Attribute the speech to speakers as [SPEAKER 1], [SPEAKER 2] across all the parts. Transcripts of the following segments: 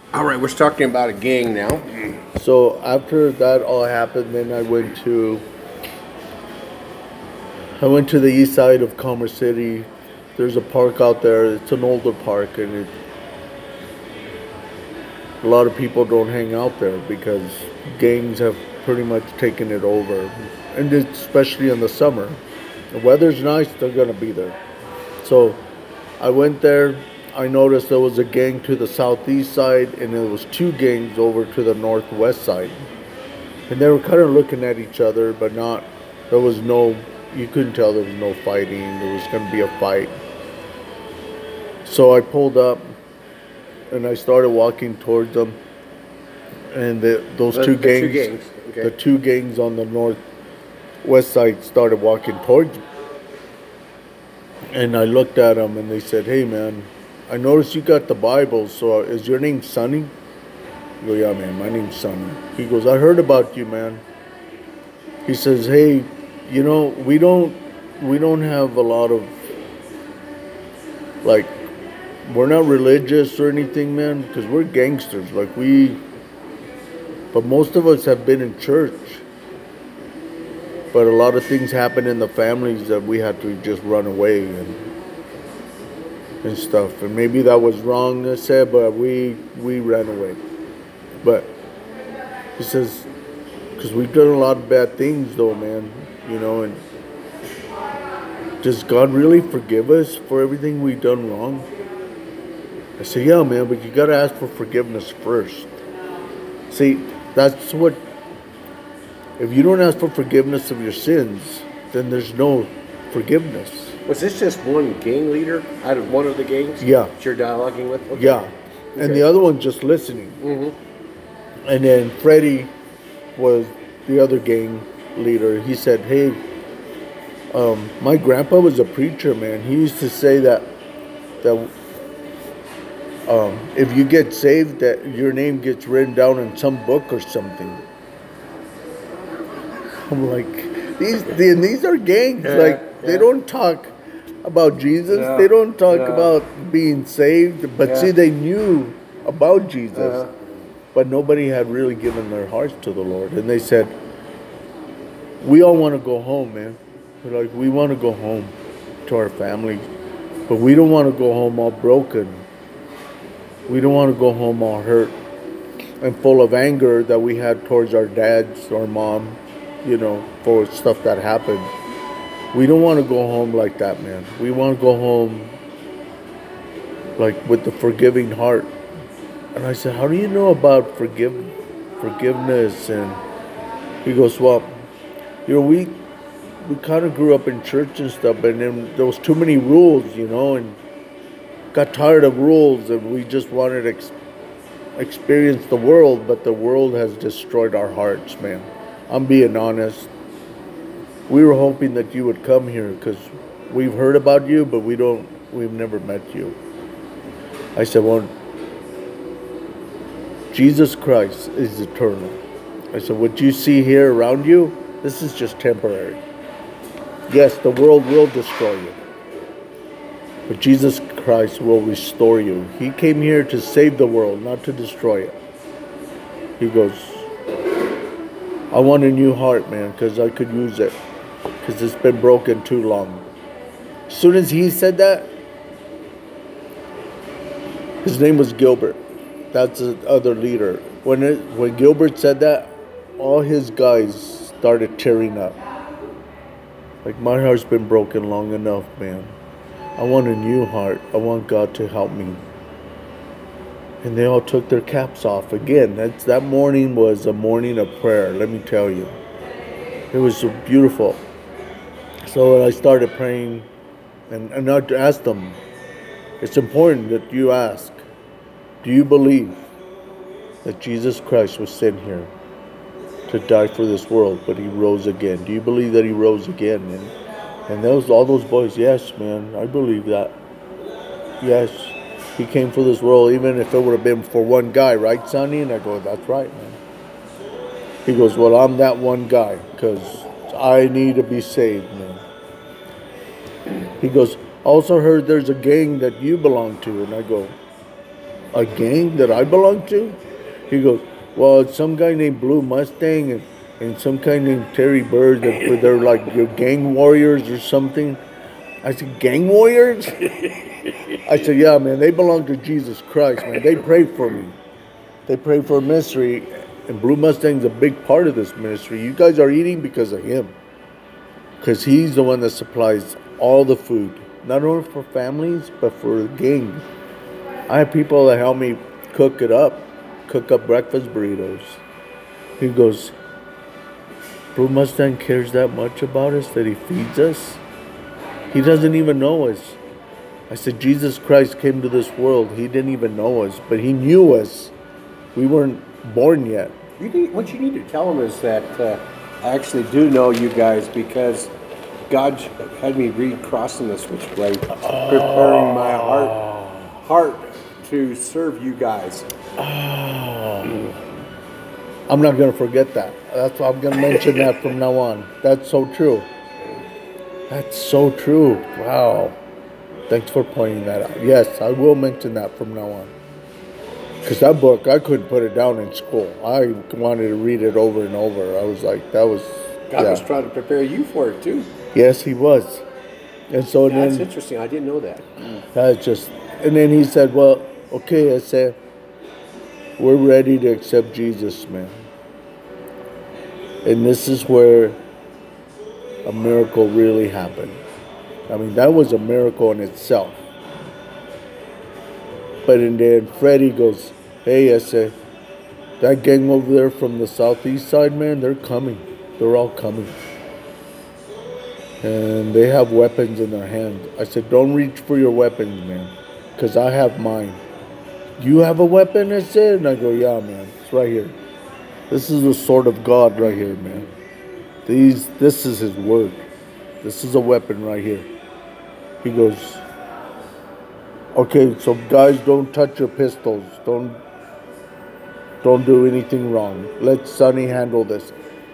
[SPEAKER 1] All right, we're talking about a gang now.
[SPEAKER 2] So after that all happened, then I went to the east side of Commerce City. There's a park out there. It's an older park, and a lot of people don't hang out there because gangs have pretty much taken it over, and especially in the summer. The weather's nice; they're gonna be there. So I went there. I noticed there was a gang to the southeast side, and there was two gangs over to the northwest side, and they were kind of looking at each other, but not. There was no. You couldn't tell there was no fighting. There was going to be a fight. So I pulled up, and I started walking towards them, and those two
[SPEAKER 1] The two
[SPEAKER 2] gangs,
[SPEAKER 1] gangs. Okay.
[SPEAKER 2] the two gangs on the northwest side started walking towards me. And I looked at them, and they said, "Hey, man, I noticed you got the Bible. So is your name Sonny?" I go, "Yeah, man, my name's Sonny." He goes, "I heard about you, man." He says, "Hey, we don't have a lot of, like, we're not religious or anything, man, because we're gangsters. But most of us have been in church. But a lot of things happen in the families that we had to just run away and stuff. And maybe that was wrong, I said, but we ran away." But he says, "Because we've done a lot of bad things, though, man, and does God really forgive us for everything we've done wrong?" I said, "Yeah, man, but you got to ask for forgiveness first." See, that's what, if you don't ask for forgiveness of your sins, then there's no forgiveness.
[SPEAKER 1] Was this just one gang leader out of one of the gangs?
[SPEAKER 2] Yeah.
[SPEAKER 1] That you're dialoguing with? Okay.
[SPEAKER 2] Yeah. And the other one's just listening. And then Freddie was the other gang leader. He said, "Hey, my grandpa was a preacher, man. He used to say that if you get saved, that your name gets written down in some book or something." I'm like, these are gangs. They don't talk about Jesus.
[SPEAKER 1] Yeah,
[SPEAKER 2] They don't talk
[SPEAKER 1] yeah.
[SPEAKER 2] about being saved. But see,
[SPEAKER 1] Yeah.
[SPEAKER 2] they knew about Jesus, but nobody had really given their hearts to the Lord. And they said, "We all want to go home, man. We're like, we want to go home to our families, but we don't want to go home all broken. We don't want to go home all hurt and full of anger that we had towards our dads or mom, for stuff that happened. We don't want to go home like that, man. We want to go home like with the forgiving heart." And I said, "How do you know about forgiveness?" And he goes, "Well, we kind of grew up in church and stuff, and then there was too many rules, and got tired of rules, and we just wanted to experience the world, but the world has destroyed our hearts, man. I'm being honest. We were hoping that you would come here because we've heard about you, but we've never met you." I said, "Well, Jesus Christ is eternal." I said, "What you see here around you, this is just temporary. Yes, the world will destroy you, but Jesus Christ will restore you. He came here to save the world, not to destroy it." He goes, "I want a new heart, man, because I could use it, because it's been broken too long." As soon as he said that, his name was Gilbert. That's the other leader. When Gilbert said that, all his guys started tearing up. Like, my heart's been broken long enough, man. I want a new heart. I want God to help me. And they all took their caps off again. That morning was a morning of prayer, let me tell you. It was so beautiful. So I started praying, and I asked them, it's important that you ask, do you believe that Jesus Christ was sent here to die for this world, but he rose again? Do you believe that he rose again? And all those boys, "Yes, man, I believe that. Yes, he came for this world, even if it would have been for one guy, right, Sonny?" And I go, "That's right, man." He goes, "Well, I'm that one guy, because I need to be saved, man." He goes, "Also heard there's a gang that you belong to." And I go, a gang that I belong to? He goes, well, it's some guy named Blue Mustang and some guy named Terry Bird. They're like your gang warriors or something. I said, gang warriors? I said, yeah, man, they belong to Jesus Christ, man. They pray for me. They pray for ministry, and Blue Mustang's a big part of this ministry. You guys are eating because of him. Because he's the one that supplies all the food. Not only for families, but for the gang. I have people that help me cook up breakfast burritos. He goes, Blue Mustang cares that much about us that he feeds us? He doesn't even know us. I said, Jesus Christ came to this world. He didn't even know us, but he knew us. We weren't born yet.
[SPEAKER 1] What you need to tell them is that I actually do know you guys because God had me read Crossing the Switchblade, preparing my heart to serve you guys.
[SPEAKER 2] I'm not going to forget that. That's why I'm going to mention that from now on. That's so true. That's so true. Wow. Thanks for pointing that out. Yes, I will mention that from now on. Because that book, I couldn't put it down in school. I wanted to read it over and over. I was like, that was...
[SPEAKER 1] God was trying to prepare you for it, too.
[SPEAKER 2] Yes, he was. And so
[SPEAKER 1] That's
[SPEAKER 2] then...
[SPEAKER 1] interesting. I didn't know that.
[SPEAKER 2] That's just... And then he said, well, okay, I said, we're ready to accept Jesus, man. And this is where a miracle really happened. I mean, that was a miracle in itself. But then Freddie goes, hey, I said, that gang over there from the southeast side, man, they're coming. They're all coming. And they have weapons in their hands. I said, don't reach for your weapons, man, because I have mine. You have a weapon, I said? And I go, yeah, man, it's right here. This is the sword of God right here, man. This is his word. This is a weapon right here. He goes, okay, so guys, don't touch your pistols. Don't do anything wrong. Let Sonny handle this.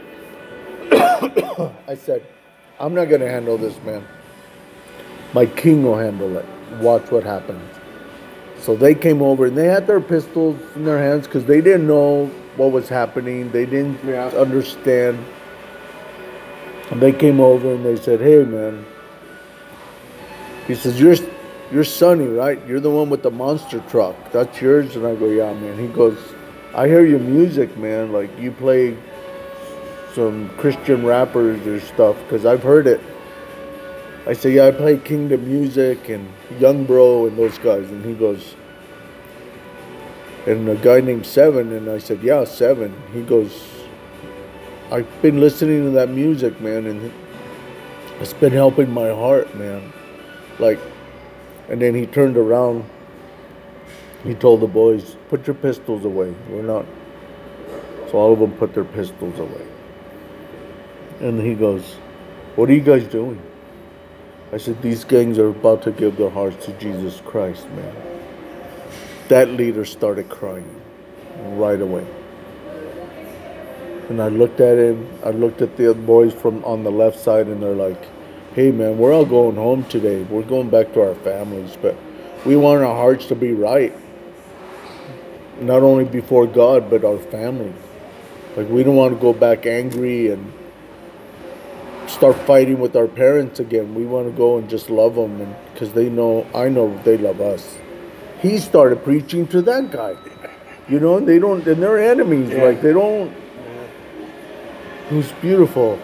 [SPEAKER 2] I said, I'm not going to handle this, man. My king will handle it. Watch what happens. So they came over and they had their pistols in their hands because they didn't know what was happening. They didn't understand. And they came over and they said, hey, man. He says, you're Sonny, right? You're the one with the monster truck. That's yours? And I go, yeah, man. He goes, I hear your music, man. Like, you play some Christian rappers or stuff, because I've heard it. I say, yeah, I play Kingdom Music and Young Bro and those guys. And he goes, and a guy named Seven. And I said, yeah, Seven. He goes, I've been listening to that music, man, and it's been helping my heart, man. Like, and then he turned around. He told the boys, put your pistols away. We're not. So all of them put their pistols away. And he goes, what are you guys doing? I said, these gangs are about to give their hearts to Jesus Christ, man. That leader started crying right away. And I looked at him. I looked at the other boys from on the left side, and they're like, hey, man, we're all going home today. We're going back to our families, but we want our hearts to be right. Not only before God, but our family. Like, we don't want to go back angry and start fighting with our parents again. We want to go and just love them, and because I know they love us. He started preaching to that guy. You know, and they're enemies. Yeah. Like, they don't. It was beautiful.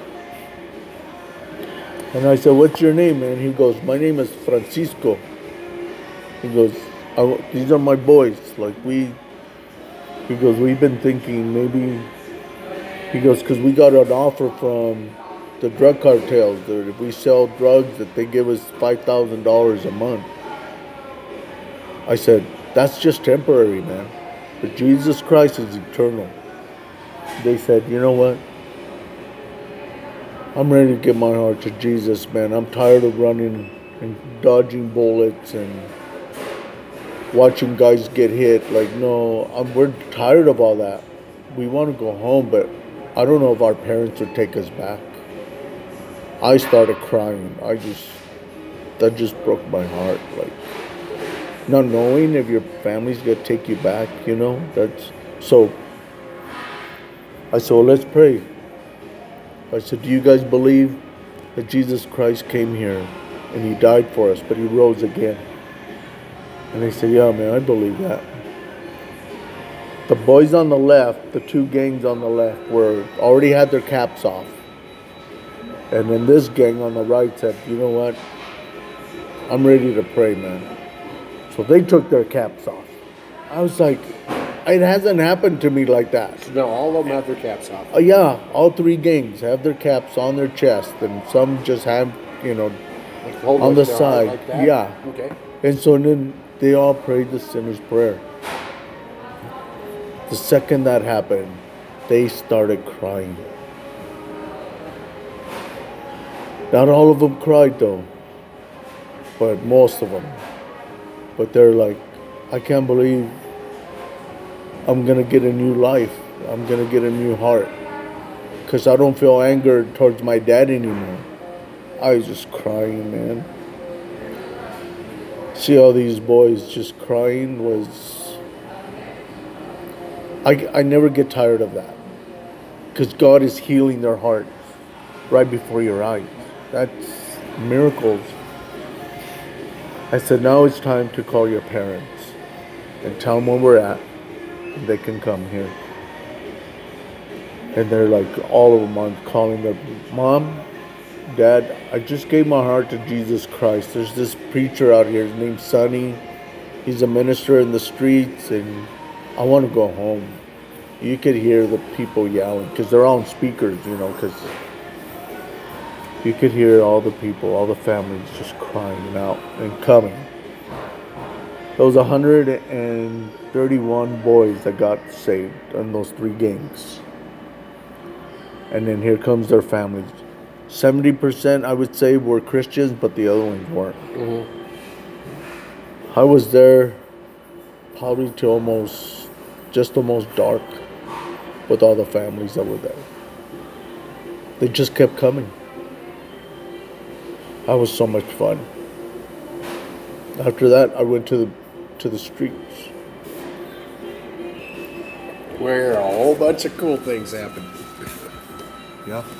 [SPEAKER 2] And I said, what's your name, man? He goes, my name is Francisco. He goes, these are my boys. Like, he goes, we've been thinking maybe, he goes, because we got an offer from the drug cartels that if we sell drugs, that they give us $5,000 a month. I said, that's just temporary, man. But Jesus Christ is eternal. They said, you know what? I'm ready to give my heart to Jesus, man. I'm tired of running and dodging bullets and watching guys get hit. Like, no, we're tired of all that. We want to go home, but I don't know if our parents would take us back. I started crying. That just broke my heart. Like, not knowing if your family's gonna take you back, you know. That's so. I said, well, let's pray. I said, do you guys believe that Jesus Christ came here and he died for us, but he rose again? And they said, yeah, man, I believe that. The boys on the left, the two gangs on the left, already had their caps off. And then this gang on the right said, you know what? I'm ready to pray, man. So they took their caps off. I was like, it hasn't happened to me like that.
[SPEAKER 1] No, all of them have their caps off.
[SPEAKER 2] Yeah, all three gangs have their caps on their chest, and some just have, you know,
[SPEAKER 1] Like hold
[SPEAKER 2] on
[SPEAKER 1] up
[SPEAKER 2] the
[SPEAKER 1] their
[SPEAKER 2] side.
[SPEAKER 1] heart like that?
[SPEAKER 2] Yeah.
[SPEAKER 1] Okay.
[SPEAKER 2] And so then they all prayed the sinner's prayer. The second that happened, they started crying. Not all of them cried though, but most of them. But they're like, I can't believe I'm going to get a new life. I'm going to get a new heart. Because I don't feel anger towards my dad anymore. I was just crying, man. See all these boys just crying was... I never get tired of that. Because God is healing their hearts right before your eyes. That's miracles. I said, now it's time to call your parents and tell them where we're at. And they can come here. And they're like, all of them are calling their mom, Dad, I just gave my heart to Jesus Christ. There's this preacher out here, his name's Sonny. He's a minister in the streets, and I want to go home. You could hear the people yelling, because they're on speakers, you know, because you could hear all the people, all the families just crying out and coming. There was 131 boys that got saved in those three gangs. And then here comes their families. 70%, I would say, were Christians, but the other ones weren't.
[SPEAKER 1] Mm-hmm.
[SPEAKER 2] I was there probably to almost dark with all the families that were there. They just kept coming. That was so much fun. After that, I went to the streets.
[SPEAKER 1] Where a whole bunch of cool things happened.
[SPEAKER 2] Yeah.